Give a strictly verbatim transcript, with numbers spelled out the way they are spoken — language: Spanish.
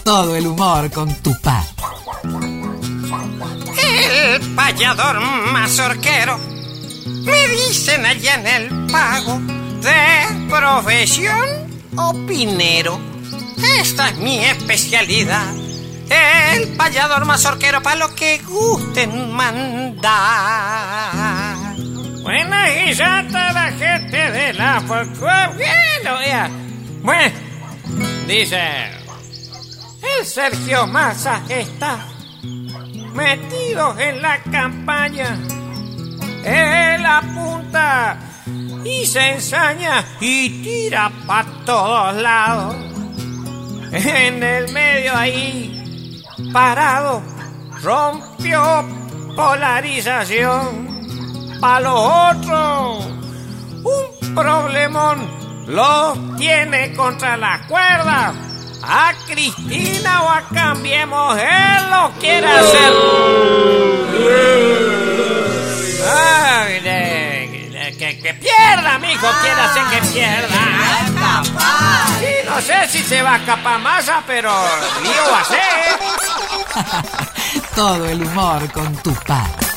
Todo el humor con Tupac. El payador mazorquero, me dicen allá en el pago, de profesión opinero. Esta es mi especialidad, el payador mazorquero, para lo que gusten mandar. Buena guisata la gente de la folclore. Bueno, ya. Bueno, dice, el Sergio Massa está metido en la campaña. Él apunta y se ensaña y tira para todos lados. En el medio ahí, parado, rompió polarización. Para los otros, un problemón los tiene contra las cuerdas. A Cristina o a Cambiemos, él lo quiere hacer. Ay, de, de, que, que pierda, mijo, quiere hacer que pierda. Sí, no sé si se va a escapar Massa, pero lío va a ser. Todo el humor con Tupac.